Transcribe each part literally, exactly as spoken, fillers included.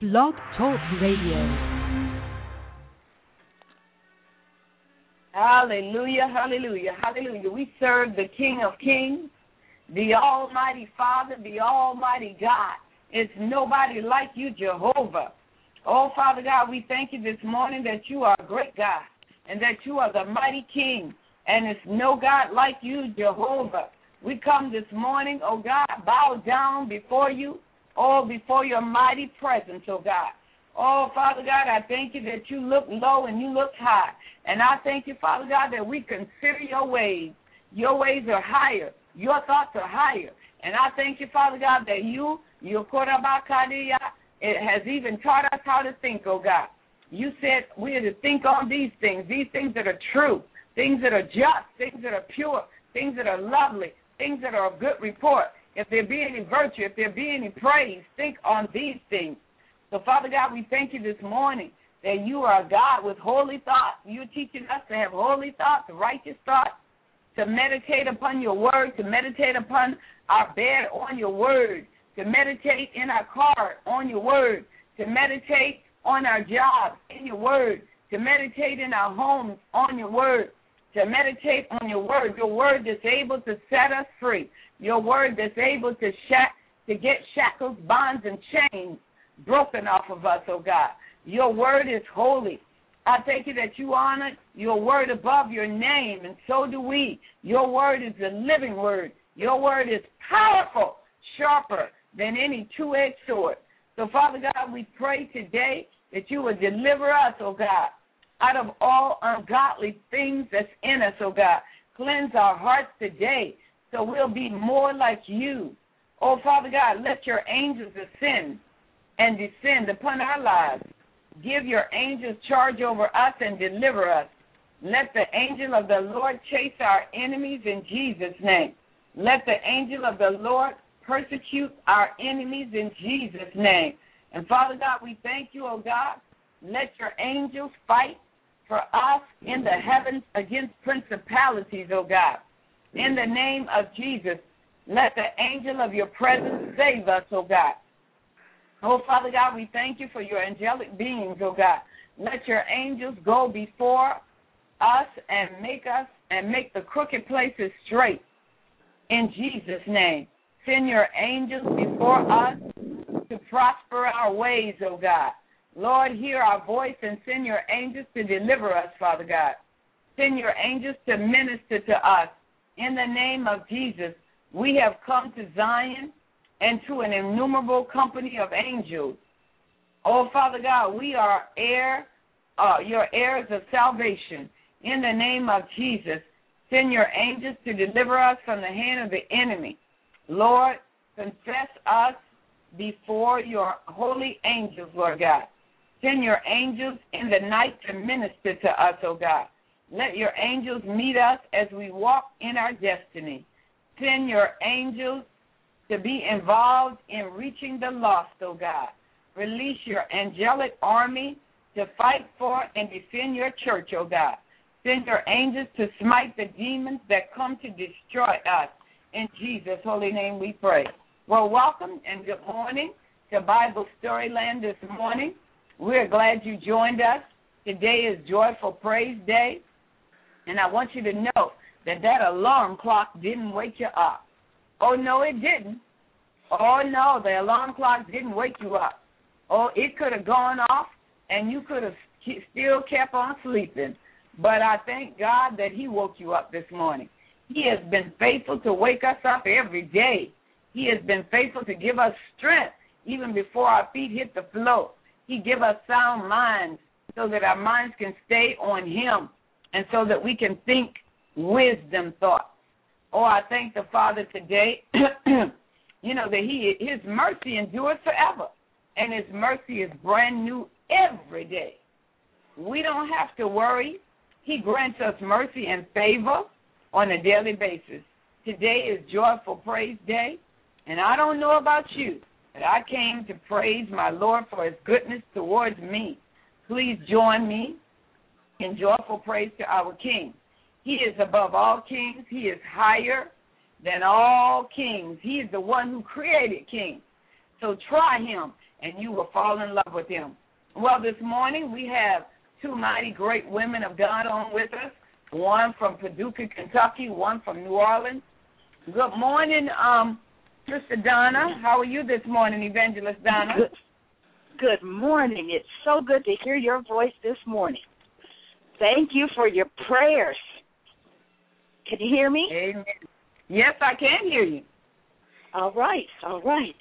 Blog Talk Radio. Hallelujah, hallelujah, hallelujah. We serve the King of Kings, the Almighty Father, the Almighty God. It's nobody like you, Jehovah. Oh, Father God, we thank you this morning that you are a great God and that you are the mighty King, and it's no God like you, Jehovah. We come this morning, oh God, bow down before you, oh, before your mighty presence, oh God. Oh, Father God, I thank you that you look low and you look high. And I thank you, Father God, that we consider your ways. Your ways are higher. Your thoughts are higher. And I thank you, Father God, that you, your Korabakadiya, it has even taught us how to think, oh God. You said we are to think on these things, these things that are true, things that are just, things that are pure, things that are lovely, things that are of good report. If there be any virtue, if there be any praise, think on these things. So, Father God, we thank you this morning that you are a God with holy thoughts. You're teaching us to have holy thoughts, righteous thoughts, to meditate upon your word, to meditate upon our bed on your word, to meditate in our car on your word, to meditate on our jobs in your word, to meditate in our homes on your word, to meditate on your word, your word that's able to set us free, your word that's able to shack, to get shackles, bonds, and chains broken off of us, oh God. Your word is holy. I thank you that you honor your word above your name, and so do we. Your word is the living word. Your word is powerful, sharper than any two-edged sword. So, Father God, we pray today that you would deliver us, oh God, out of all ungodly things that's in us, oh God. Cleanse our hearts today so we'll be more like you. Oh, Father God, let your angels ascend and descend upon our lives. Give your angels charge over us and deliver us. Let the angel of the Lord chase our enemies in Jesus' name. Let the angel of the Lord persecute our enemies in Jesus' name. And Father God, we thank you, oh God. Let your angels fight for us in the heavens against principalities, oh God. In the name of Jesus, let the angel of your presence save us, oh God. Oh, Father God, we thank you for your angelic beings, oh God. Let your angels go before us and make us and make the crooked places straight. In Jesus' name, send your angels before us to prosper our ways, oh God. Lord, hear our voice and send your angels to deliver us, Father God. Send your angels to minister to us. In the name of Jesus, we have come to Zion and to an innumerable company of angels. Oh, Father God, we are heir, uh, your heirs of salvation. In the name of Jesus, send your angels to deliver us from the hand of the enemy. Lord, confess us before your holy angels, Lord God. Send your angels in the night to minister to us, oh God. Let your angels meet us as we walk in our destiny. Send your angels to be involved in reaching the lost, oh God. Release your angelic army to fight for and defend your church, oh God. Send your angels to smite the demons that come to destroy us. In Jesus' holy name we pray. Well, welcome and good morning to Bible Storyland this morning. We're glad you joined us. Today is Joyful Praise Day, and I want you to know that that alarm clock didn't wake you up. Oh, no, it didn't. Oh, no, the alarm clock didn't wake you up. Oh, it could have gone off, and you could have still kept on sleeping. But I thank God that he woke you up this morning. He has been faithful to wake us up every day. He has been faithful to give us strength even before our feet hit the floor. He give us sound minds so that our minds can stay on him and so that we can think wisdom thoughts. Oh, I thank the Father today, you know, that he his mercy endures forever, and his mercy is brand new every day. We don't have to worry. He grants us mercy and favor on a daily basis. Today is Joyful Praise Day, and I don't know about you, but I came to praise my Lord for his goodness towards me. Please join me in joyful praise to our King. He is above all kings. He is higher than all kings. He is the one who created kings. So try him and you will fall in love with him. Well, this morning we have two mighty great women of God on with us, one from Paducah, Kentucky, one from New Orleans. Good morning, um, Sister Donna. How are you this morning, Evangelist Donna? Good, good morning. It's so good to hear your voice this morning. Thank you for your prayers. Can you hear me? Amen. Yes, I can hear you. All right, all right.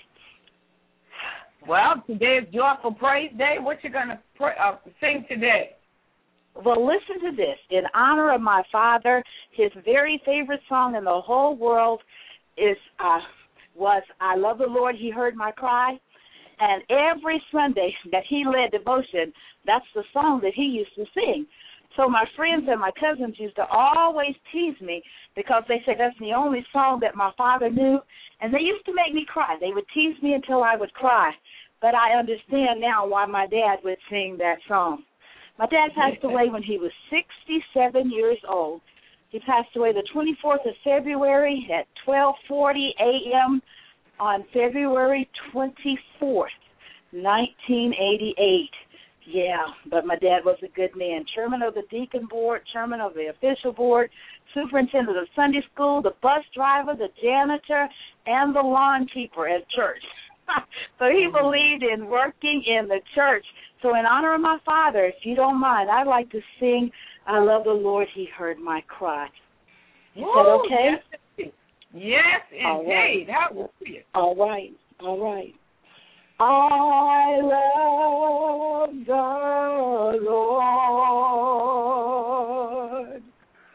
Well, today is Joyful Praise Day. What you going to pray, uh, sing today? Well, listen to this. In honor of my father, his very favorite song in the whole world is uh, was I Love the Lord, He Heard My Cry. And every Sunday that he led devotion, that's the song that he used to sing. So my friends and my cousins used to always tease me because they said that's the only song that my father knew. And they used to make me cry. They would tease me until I would cry. But I understand now why my dad would sing that song. My dad passed away when he was sixty-seven years old. He passed away the twenty-fourth of February at twelve forty a.m. on February twenty-fourth, nineteen eighty-eight. Yeah, but my dad was a good man. Chairman of the deacon board, chairman of the official board, superintendent of Sunday school, the bus driver, the janitor, and the lawn keeper at church. So he believed in working in the church. So in honor of my father, if you don't mind, I'd like to sing I Love the Lord, He Heard My Cry. Is that okay? Yes, yes indeed. Right. All right, all right. I love the Lord.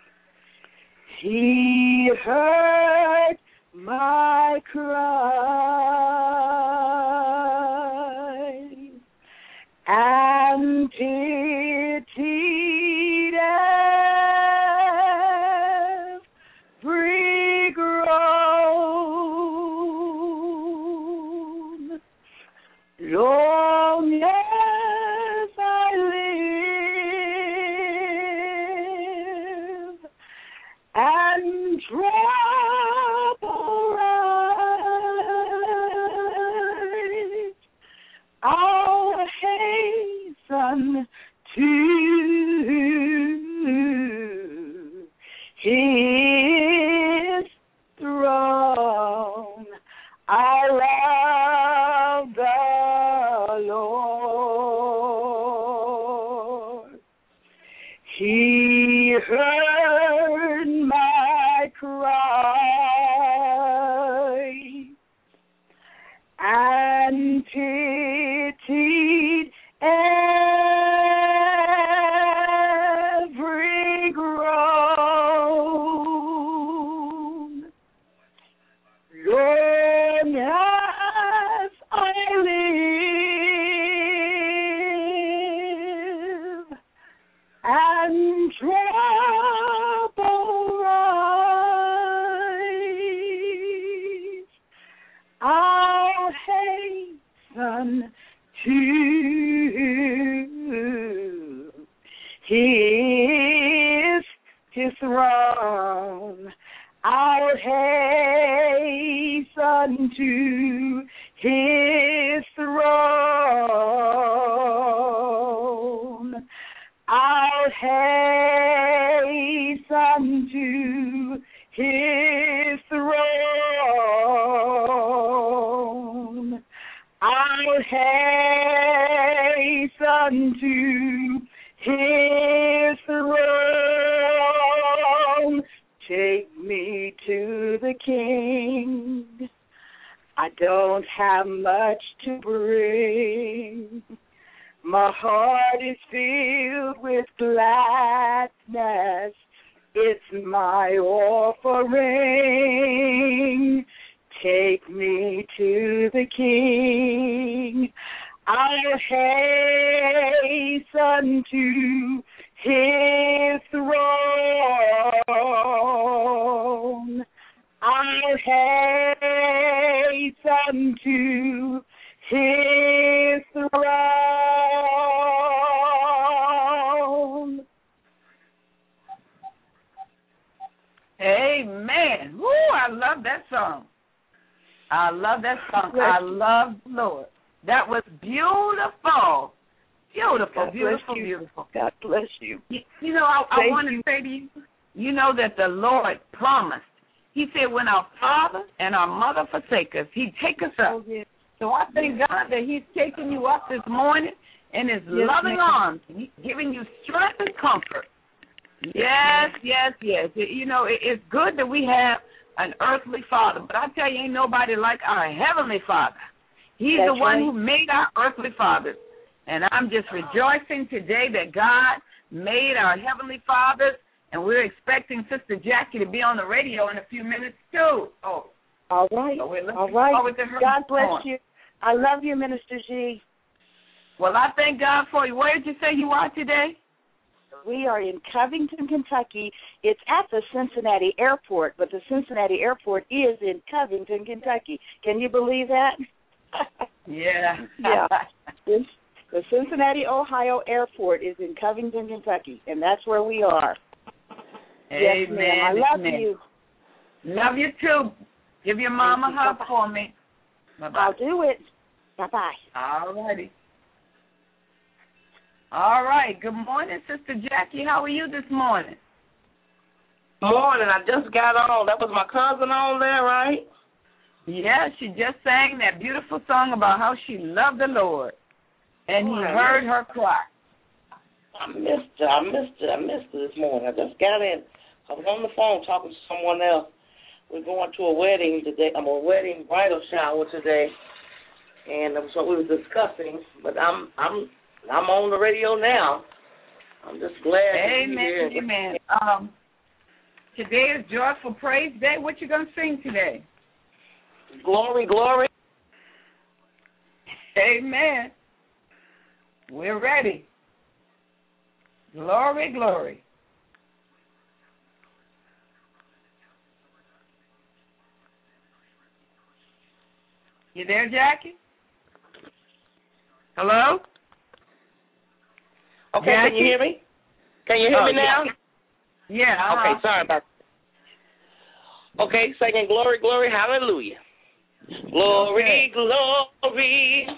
He heard my cry and pitied every groan. Long as I live and trouble rise, I'll hasten to His throne. I love the Lord. He heard my cry and pitied every groan. Long as I live and trouble rise, I'll hasten to His, His throne. I'll hasten to His throne. I'll hasten to His throne. I'll hasten to His throne. Take me to the King. I don't have much to bring. My heart is filled with gladness. It's my offering. Take me to the King. I'll hasten to His throne. I'll hasten to His throne. Amen. Woo, I love that song. I love that song. I love the Lord. That was beautiful. Beautiful, God beautiful, bless you. beautiful. God bless you. You, you know, I, I Thank want to you. say to you, you know that the Lord promised. He said, when our father and our mother forsake us, he'd take us up. Oh, yes. So I thank God that he's taking you up this morning in his Yes, loving ma'am. arms, giving you strength and comfort. Yes, yes, yes. You know, it, it's good that we have an earthly father, but I tell you, ain't nobody like our heavenly Father. He's That's the one right. who made our earthly fathers. And I'm just rejoicing today that God made our heavenly fathers, and we're expecting Sister Jackie to be on the radio in a few minutes, too. Oh, all right. so we're looking all right. forward to her God bless on. you. I love you, Minister G. Well, I thank God for you. Where did you say you are today? We are in Covington, Kentucky. It's at the Cincinnati Airport, but the Cincinnati Airport is in Covington, Kentucky. Can you believe that? Yeah. Yeah. The Cincinnati, Ohio Airport is in Covington, Kentucky, and that's where we are. Amen. Yes, ma'am. I love Amen. you. Love you, too. Give your mom a Thank you. hug Bye-bye. for me. Bye-bye. I'll do it. Bye-bye. All righty. All right. Good morning, Sister Jackie. How are you this morning? Morning. I just got on. That was my cousin on there, right? Yeah, she just sang that beautiful song about how she loved the Lord, and he Oh, I heard missed- her cry. I missed her. I missed her. I missed her this morning. I just got in. I was on the phone talking to someone else. We're going to a wedding today. I'm a wedding bridal shower today, and that's what we were discussing. But I'm I'm I'm on the radio now. I'm just glad to be Amen. here. Amen. Um, today is Joyful Praise Day. What you gonna sing today? Glory, glory. Amen. We're ready. Glory, glory. You there, Jackie? Hello? Okay, Jackie? can you hear me? Can you hear Oh, me now? Yeah. Yeah. uh-huh. Okay, sorry about that. Okay, singing glory, glory, hallelujah. Glory, glory,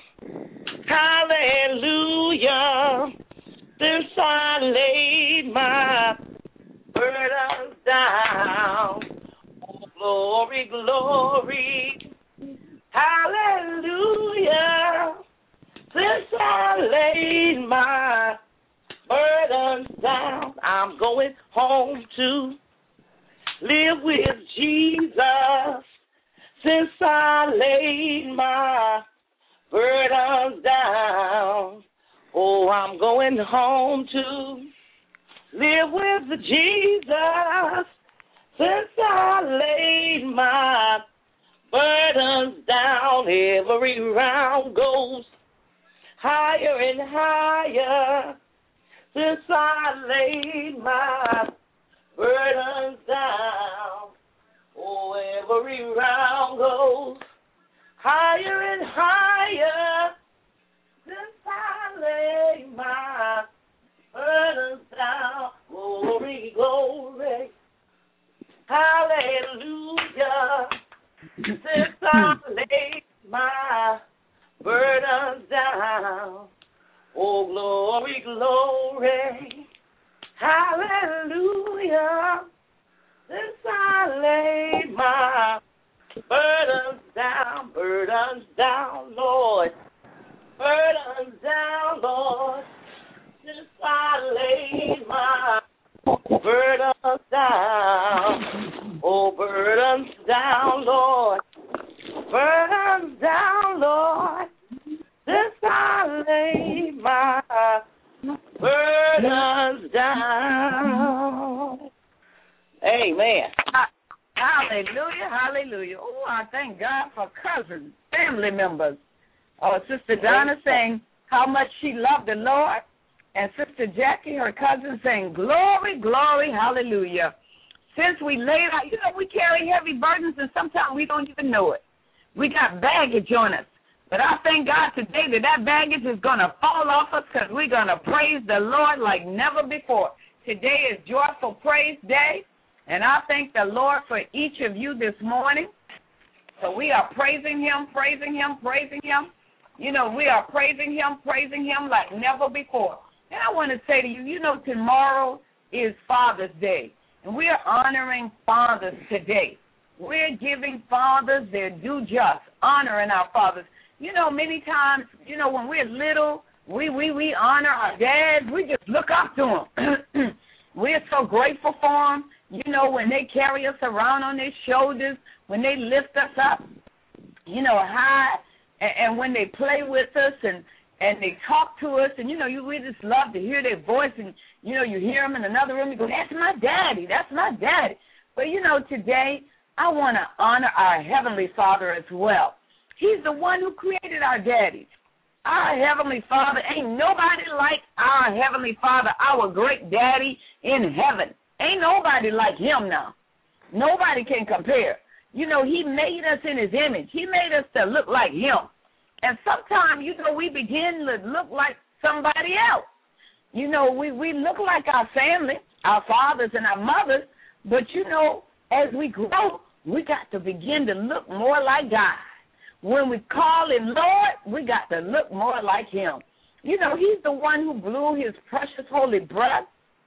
hallelujah. Since I laid my burdens down. Oh, glory, glory, hallelujah. Since I laid my burdens down, I'm going home to live with Jesus. Since I laid my burdens down, oh, I'm going home to live with Jesus. Since I laid my burdens down, every round goes higher and higher. Since I laid my burdens down, oh, every round goes higher and higher. Since I laid my burdens down, glory, glory, hallelujah. Since I laid my burdens down, oh, glory, glory, hallelujah. Since I laid my burdens down, burdens down, Lord, burdens down, Lord. Since I laid my burdens down, oh, burdens down, Lord, burdens down, Lord. Since I laid my burdens down. Amen. Hallelujah, hallelujah. Oh, I thank God for cousins, family members. Oh, Sister Donna saying how much she loved the Lord, and Sister Jackie, her cousin, saying, glory, glory, hallelujah. Since we laid out, you know, we carry heavy burdens, and sometimes we don't even know it. We got baggage on us. But I thank God today that that baggage is going to fall off us because we're going to praise the Lord like never before. Today is Joyful Praise Day, and I thank the Lord for each of you this morning. So we are praising him, praising him, praising him. You know, we are praising him, praising him like never before. And I want to say to you, you know, tomorrow is Father's Day, and we are honoring fathers today. We're giving fathers their due just, honoring our fathers. You know, many times, you know, when we're little, we, we, we honor our dads. We just look up to them. We're so grateful for them. You know, when they carry us around on their shoulders, when they lift us up, you know, high, and, and when they play with us and, and they talk to us, and, you know, you, we just love to hear their voice, and, you know, you hear them in another room, you go, that's my daddy, that's my daddy. But, you know, today I want to honor our Heavenly Father as well. He's the one who created our daddies. Our Heavenly Father, ain't nobody like our Heavenly Father, our great daddy in heaven. Ain't nobody like him now. Nobody can compare. You know, he made us in his image. He made us to look like him. And sometimes, you know, we begin to look like somebody else. You know, we, we look like our family, our fathers and our mothers, but, you know, as we grow, we got to begin to look more like God. When we call him Lord, we got to look more like him. You know, he's the one who blew his precious holy breath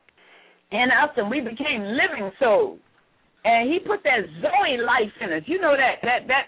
in us, and we became living souls. And he put that Zoe life in us, you know, that that that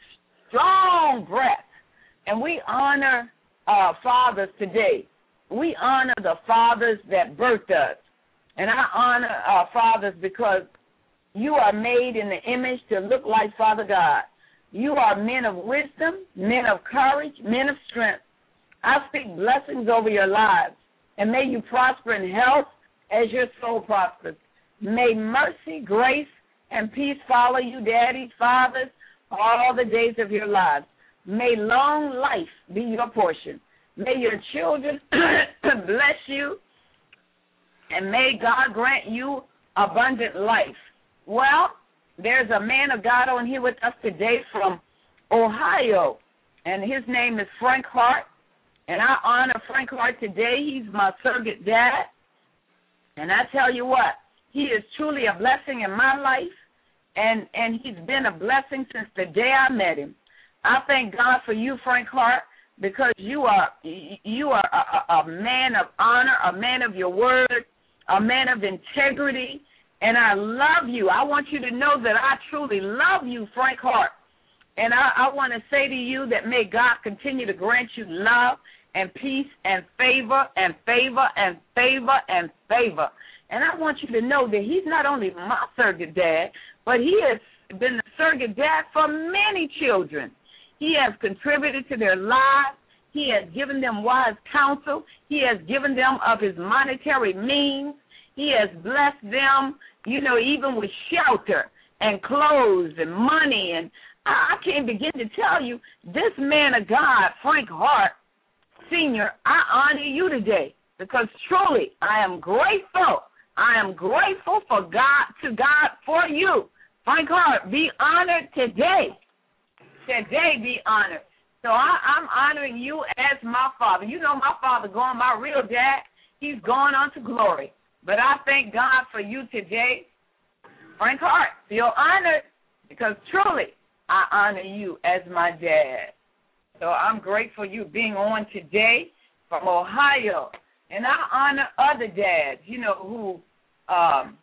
strong breath. And we honor uh, fathers today. We honor the fathers that birthed us. And I honor our fathers because you are made in the image to look like Father God. You are men of wisdom, men of courage, men of strength. I speak blessings over your lives, and may you prosper in health as your soul prospers. May mercy, grace, and peace follow you, daddies, fathers, all the days of your lives. May long life be your portion. May your children bless you, and may God grant you abundant life. Well, there's a man of God on here with us today from Ohio, and his name is Frank Hart, and I honor Frank Hart today. He's my surrogate dad, and I tell you what, he is truly a blessing in my life, and, and he's been a blessing since the day I met him. I thank God for you, Frank Hart, because you are you are a, a man of honor, a man of your word, a man of integrity, and I love you. I want you to know that I truly love you, Frank Hart. And I, I want to say to you that may God continue to grant you love and peace and favor and favor and favor and favor. And I want you to know that he's not only my surrogate dad, but he has been the surrogate dad for many children. He has contributed to their lives. He has given them wise counsel. He has given them of his monetary means. He has blessed them, you know, even with shelter and clothes and money. And I can't begin to tell you, this man of God, Frank Hart, Senior, I honor you today because truly I am grateful. I am grateful for God, to God for you. Frank Hart, be honored today. Today be honored. So I, I'm honoring you as my father. You know my father gone, my real dad, he's gone on to glory. But I thank God for you today. Frank Hart, feel honored because truly I honor you as my dad. So I'm grateful you being on today from Ohio. And I honor other dads, you know, who um,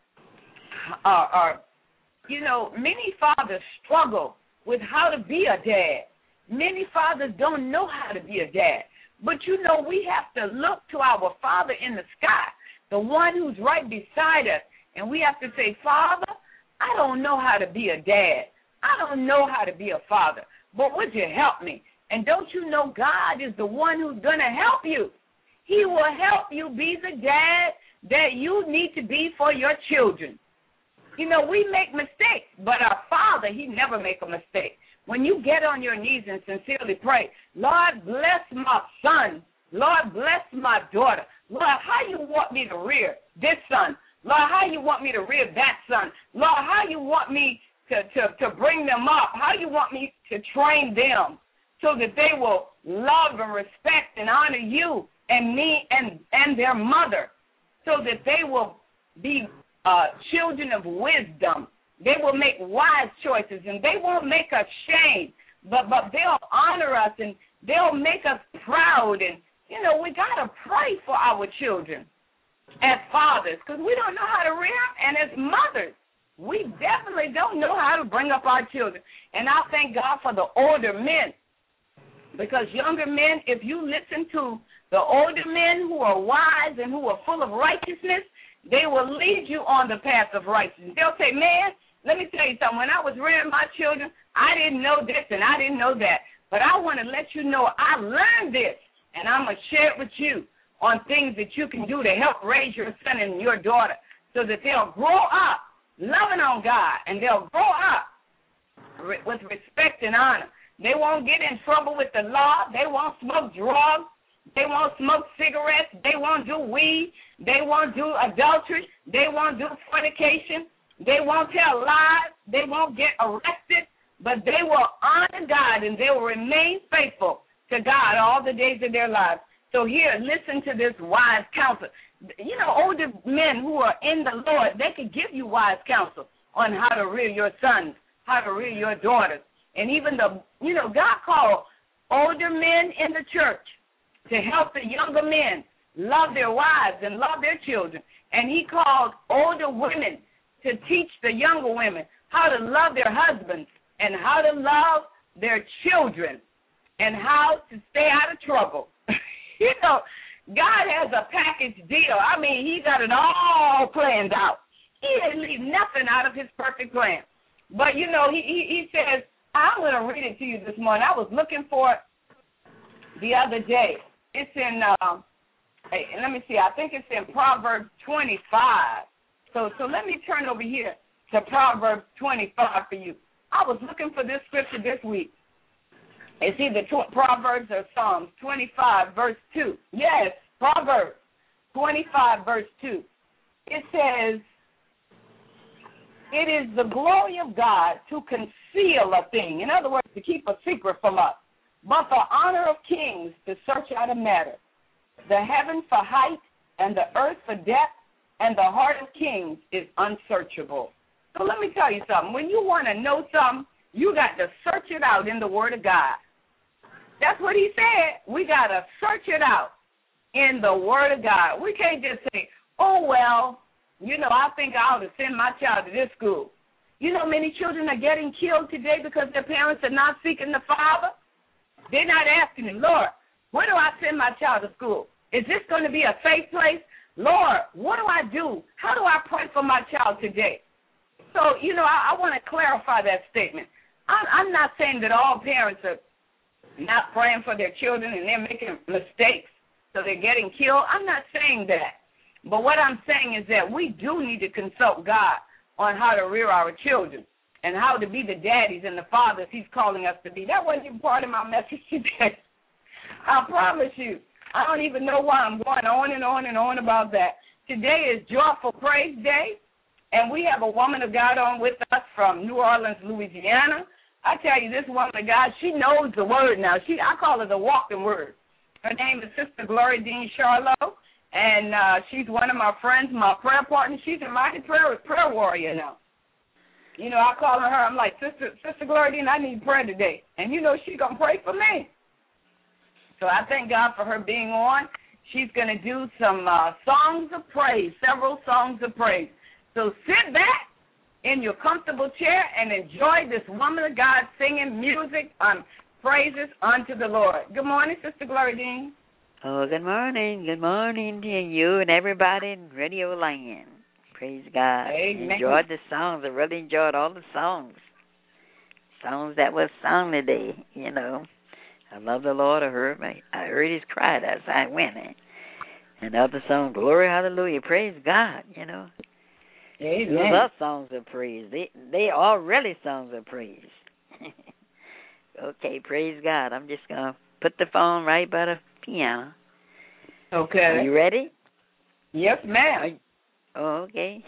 are, are, you know, many fathers struggle with how to be a dad. Many fathers don't know how to be a dad. But, you know, we have to look to our Father in the sky, the one who's right beside us, and we have to say, Father, I don't know how to be a dad. I don't know how to be a father, but would you help me? And don't you know God is the one who's going to help you? He will help you be the dad that you need to be for your children. You know, we make mistakes, but our Father, he never make a mistake. When you get on your knees and sincerely pray, Lord, bless my son. Lord, bless my daughter. Lord, how you want me to rear this son? Lord, how you want me to rear that son? Lord, how you want me to, to, to bring them up? How you want me to train them so that they will love and respect and honor you and me and, and their mother, so that they will be uh, children of wisdom. They will make wise choices, and they won't make us shame, but, but they'll honor us, and They'll make us proud. And, you know, we got to pray for our children as fathers because we don't know how to rear them. And as mothers, we definitely don't know how to bring up our children. And I thank God for the older men because younger men, if you listen to the older men who are wise and who are full of righteousness, they will lead you on the path of righteousness. They'll say, man, let me tell you something. When I was rearing my children, I didn't know this and I didn't know that. But I want to let you know I learned this, and I'm going to share it with you on things that you can do to help raise your son and your daughter so that they'll grow up loving on God, and they'll grow up with respect and honor. They won't get in trouble with the law. They won't smoke drugs. They won't smoke cigarettes. They won't do weed. They won't do adultery. They won't do fornication. They won't tell lies. They won't get arrested. But they will honor God, and they will remain faithful to God all the days of their lives. So here, listen to this wise counsel. You know, older men who are in the Lord, they could give you wise counsel on how to rear your sons, how to rear your daughters. And even the, you know, God called older men in the church to help the younger men love their wives and love their children. And he called older women to teach the younger women how to love their husbands and how to love their children and how to stay out of trouble. You know, God has a package deal. I mean, he got it all planned out. He didn't leave nothing out of his perfect plan. But, you know, he, he, he says, I'm going to read it to you this morning. I was looking for it the other day. It's in, um, hey, let me see, I think it's in Proverbs twenty-five. So so let me turn over here to Proverbs twenty-five for you. I was looking for this scripture this week. It's either tw- Proverbs or Psalms twenty-five, verse two. Yes, Proverbs twenty-five, verse two. It says, it is the glory of God to conceal a thing. In other words, to keep a secret from us. But the honor of kings to search out a matter. The heaven for height and the earth for depth, and the heart of kings is unsearchable. So let me tell you something. When you want to know something, you got to search it out in the Word of God. That's what he said. We got to search it out in the Word of God. We can't just say, oh, well, you know, I think I ought to send my child to this school. You know, many children are getting killed today because their parents are not seeking the Father. They're not asking him, Lord, where do I send my child to school? Is this going to be a safe place? Lord, what do I do? How do I pray for my child today? So, you know, I, I want to clarify that statement. I'm, I'm not saying that all parents are not praying for their children and they're making mistakes, so they're getting killed. I'm not saying that. But what I'm saying is that we do need to consult God on how to rear our children and how to be the daddies and the fathers he's calling us to be. That wasn't even part of my message today. I promise you. I don't even know why I'm going on and on and on about that. Today is Joyful Praise Day, and we have a woman of God on with us from New Orleans, Louisiana. I tell you, this woman of God, she knows the word now. She, I call her the walking word. Her name is Sister Gloria Dean Charlo, and uh, she's one of my friends, my prayer partner. She's a mighty prayer, prayer warrior now. You know, I call her, I'm like, Sister Sister Gloria Dean, I need prayer today. And you know she's going to pray for me. So I thank God for her being on. She's going to do some uh, songs of praise, several songs of praise. So sit back in your comfortable chair and enjoy this woman of God singing music on praises unto the Lord. Good morning, Sister Gloria Dean. Oh, good morning. Good morning to you and everybody in Radio Land. Praise God. Amen. Enjoyed the songs. I really enjoyed all the songs. Songs that were sung today, you know. I love the Lord. I heard my, I heard his cry as I went. And other song, Glory, Hallelujah, praise God, you know. Amen. I love songs of praise. They they are really songs of praise. Okay, praise God. I'm just going to put the phone right by the piano. Okay. Are you ready? Yes, ma'am. You, oh, okay.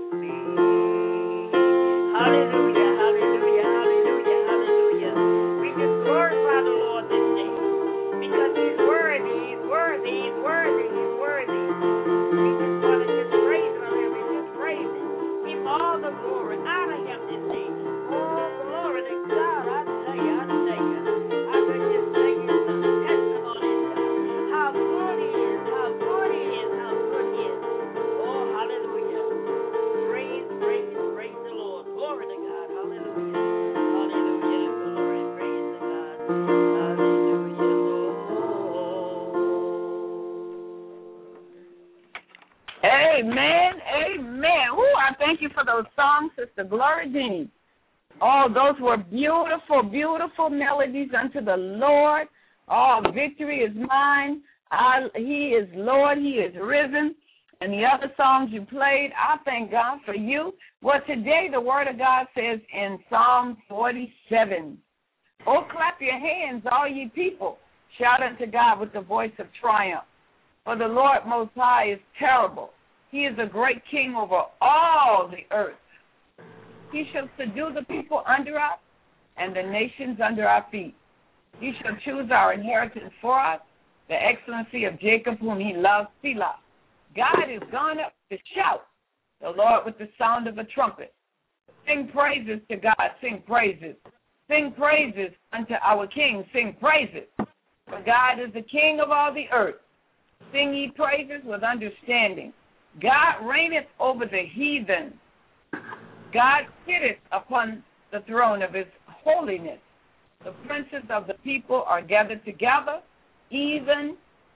Hallelujah, hallelujah, hallelujah, hallelujah. We just glorify the Lord this day because He's worthy, He's worthy, He's worthy, He's worthy. We just want to just praise Him and we just praise Him. Give Him all the glory. Honor Him this day. Oh, glory to God. I tell you, I tell you. I could just tell you some testimonies of how good He is, how good He is, how good He is. Oh, hallelujah. Praise, praise, praise the Lord. Glory to God. Hallelujah. Hallelujah. Glory, praise to God. Hallelujah, Lord. Amen, amen. Ooh, I thank you for those songs, Sister Gloria Jean. Oh, those were beautiful, beautiful melodies unto the Lord. Oh, victory is mine. I, he is Lord. He is risen. And the other songs you played, I thank God for you. Well, today the Word of God says in Psalm forty-seven, oh, clap your hands, all ye people. Shout unto God with the voice of triumph. For the Lord Most High is terrible. He is a great king over all the earth. He shall subdue the people under us and the nations under our feet. He shall choose our inheritance for us, the excellency of Jacob whom he loves, Selah. God is gone up to shout, the Lord with the sound of a trumpet. Sing praises to God, sing praises. Sing praises unto our King, sing praises. For God is the King of all the earth. Sing ye praises with understanding. God reigneth over the heathen. God sitteth upon the throne of his holiness. The princes of the people are gathered together, even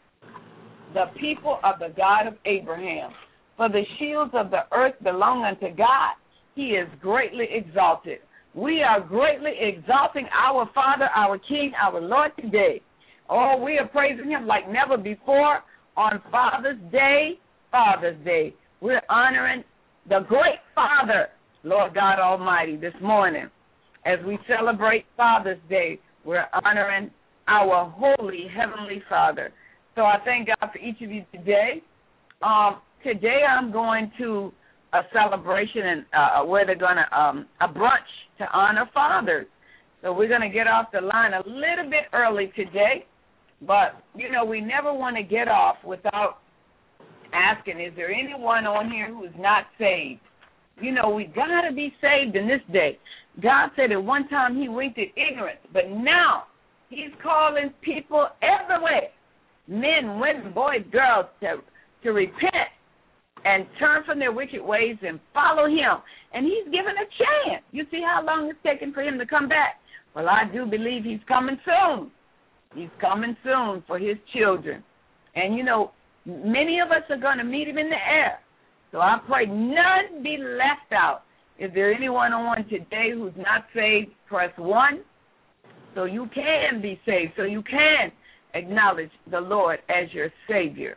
the people of the God of Abraham. For the shields of the earth belong unto God. He is greatly exalted. We are greatly exalting our Father, our King, our Lord today. Oh, we are praising him like never before on Father's Day, Father's Day. We're honoring the great Father, Lord God Almighty, this morning. As we celebrate Father's Day, we're honoring our holy Heavenly Father. So I thank God for each of you today. Um, today I'm going to a celebration and uh, where they're going to um, a brunch to honor fathers. So we're going to get off the line a little bit early today. But, you know, we never want to get off without asking, is there anyone on here who is not saved? You know, we got to be saved in this day. God said at one time he winked at ignorance, but now he's calling people everywhere, men, women, boys, girls, to, to repent and turn from their wicked ways and follow him. And he's given a chance. You see how long it's taken for him to come back? Well, I do believe he's coming soon. He's coming soon for his children. And, you know, many of us are going to meet him in the air. So I pray none be left out. Is there anyone on today who's not saved? Press one so you can be saved, so you can acknowledge the Lord as your Savior.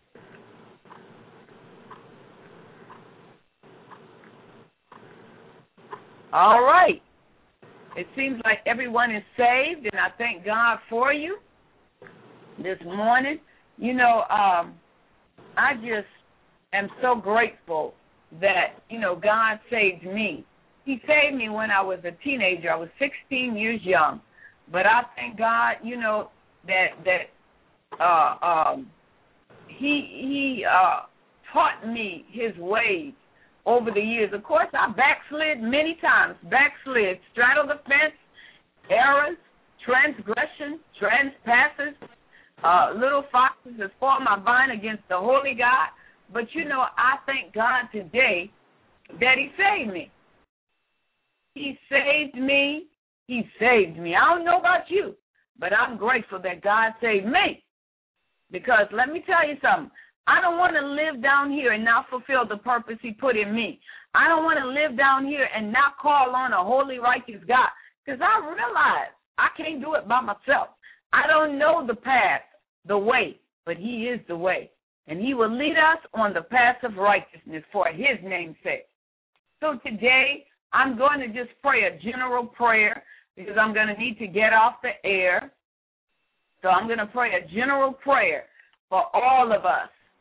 All right. It seems like everyone is saved, and I thank God for you this morning. You know, um, I just am so grateful that, you know, God saved me. He saved me when I was a teenager. I was sixteen years young. But I thank God, you know, that that uh, um, he, he uh, taught me his ways over the years. Of course, I backslid many times, backslid, straddled the fence, errors, transgressions, trespasses, uh, little foxes that fought my vine against the holy God. But, you know, I thank God today that he saved me. He saved me. He saved me. I don't know about you, but I'm grateful that God saved me. Because let me tell you something. I don't want to live down here and not fulfill the purpose he put in me. I don't want to live down here and not call on a holy, righteous God. Because I realize I can't do it by myself. I don't know the path, the way, but he is the way. And he will lead us on the path of righteousness for his name's sake. So today, I'm going to just pray a general prayer because I'm going to need to get off the air. So I'm going to pray a general prayer for all of us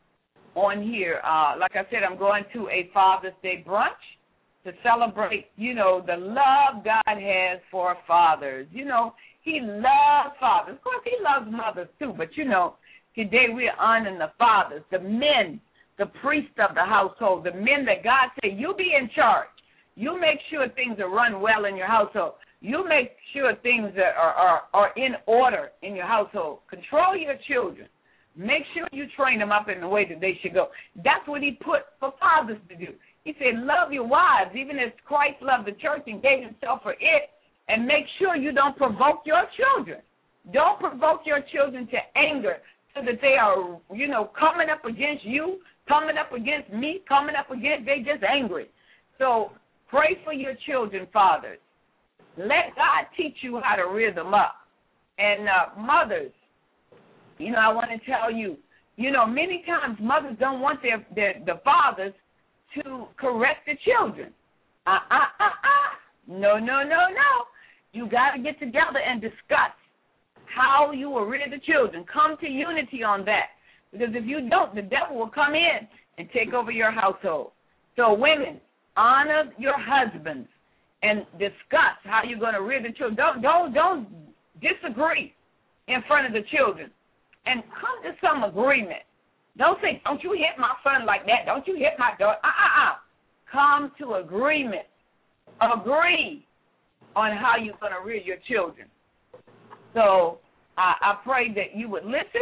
on here. Uh, like I said, I'm going to a Father's Day brunch to celebrate, you know, the love God has for fathers. You know, he loves fathers. Of course, he loves mothers too, but, you know, today we're honoring the fathers, the men, the priests of the household, the men that God said, you be in charge. You make sure things are run well in your household. You make sure things are, are, are in order in your household. Control your children. Make sure you train them up in the way that they should go. That's what he put for fathers to do. He said, love your wives, even as Christ loved the church and gave himself for it, and make sure you don't provoke your children. Don't provoke your children to anger so that they are, you know, coming up against you, coming up against me, coming up against, they just angry. So pray for your children, fathers. Let God teach you how to rear them up. And uh, mothers, you know, I want to tell you, you know, many times mothers don't want their, their the fathers to correct the children. Uh, uh, uh, uh. No, no, no, no. You got to get together and discuss how you will rear the children. Come to unity on that. Because if you don't, the devil will come in and take over your household. So women, honor your husbands and discuss how you're going to rear the children. Don't, don't, don't disagree in front of the children. And come to some agreement. Don't say, don't you hit my son like that. Don't you hit my daughter. Uh-uh-uh. Come to agreement. Agree on how you're going to rear your children. So I, I pray that you would listen.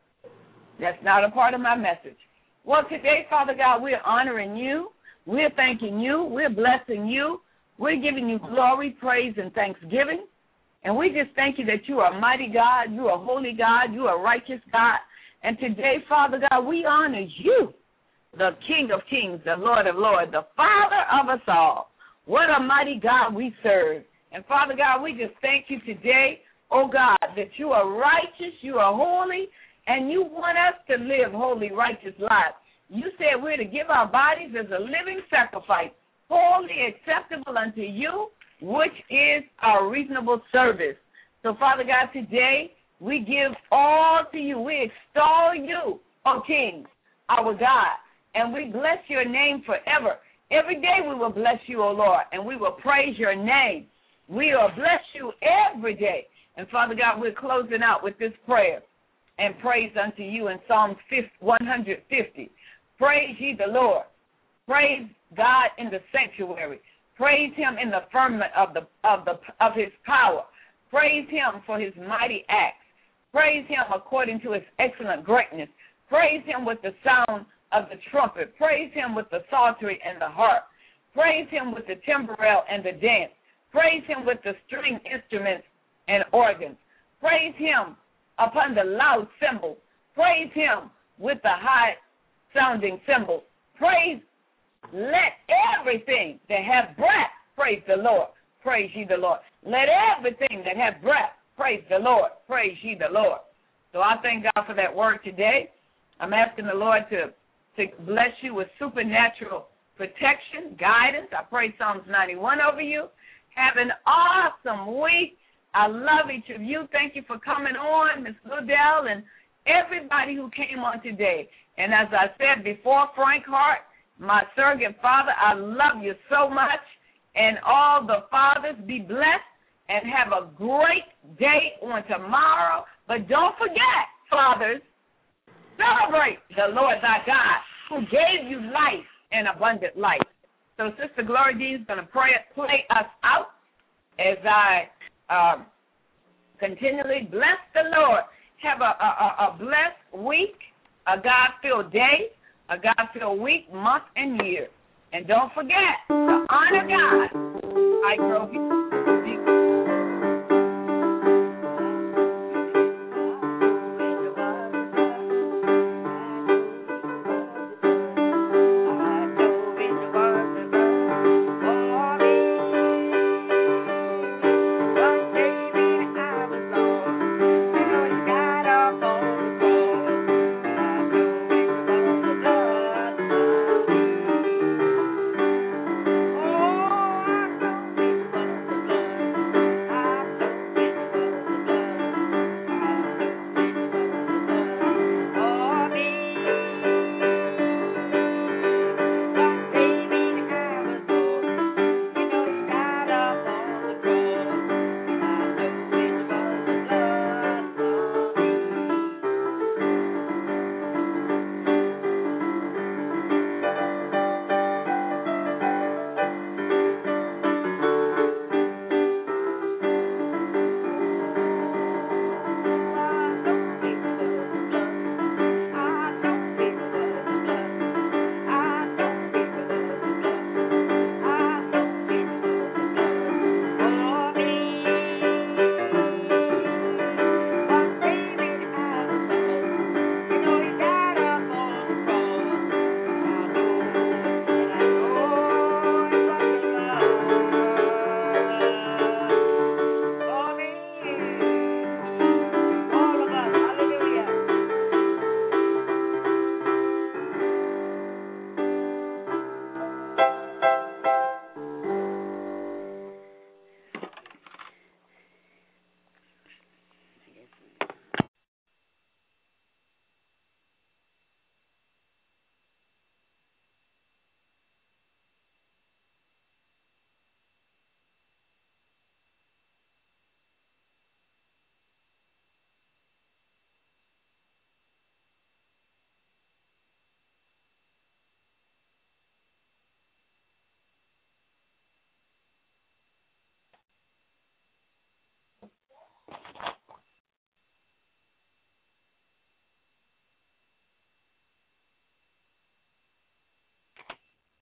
That's not a part of my message. Well, today, Father God, we're honoring you. We're thanking you. We're blessing you. We're giving you glory, praise, and thanksgiving. And we just thank you that you are a mighty God, you are a holy God, you are a righteous God. And today, Father God, we honor you, the King of kings, the Lord of lords, the Father of us all. What a mighty God we serve. And, Father God, we just thank you today, oh God, that you are righteous, you are holy, and you want us to live holy, righteous lives. You said we're to give our bodies as a living sacrifice, holy, acceptable unto you, which is our reasonable service. So, Father God, today we give all to you. We extol you, O King, our God, and we bless your name forever. Every day we will bless you, O Lord, and we will praise your name. We will bless you every day. And, Father God, we're closing out with this prayer and praise unto you in Psalms one fifty. Praise ye the Lord. Praise God in the sanctuary. Praise him in the firmament of the of the of his power. Praise him for his mighty acts. Praise him according to his excellent greatness. Praise him with the sound of the trumpet. Praise him with the psaltery and the harp. Praise him with the timbrel and the dance. Praise him with the string instruments and organs. Praise him upon the loud cymbals. Praise him with the high-sounding cymbals. Praise, let everything that have breath praise the Lord. Praise ye the Lord. Let everything that have breath praise the Lord. Praise ye the Lord. So I thank God for that word today. I'm asking the Lord to, to bless you with supernatural protection, guidance. I pray Psalms ninety-one over you. Have an awesome week. I love each of you. Thank you for coming on, Miz Ludell, and everybody who came on today. And as I said before, Frank Hart, my surrogate father, I love you so much. And all the fathers, be blessed and have a great day on tomorrow. But don't forget, fathers, celebrate the Lord thy God who gave you life and abundant life. So Sister Glory Dean is going to pray, play us out as I um, continually bless the Lord. Have a, a, a blessed week, a God-filled day, a God-filled week, month, and year. And don't forget to honor God. I grow you.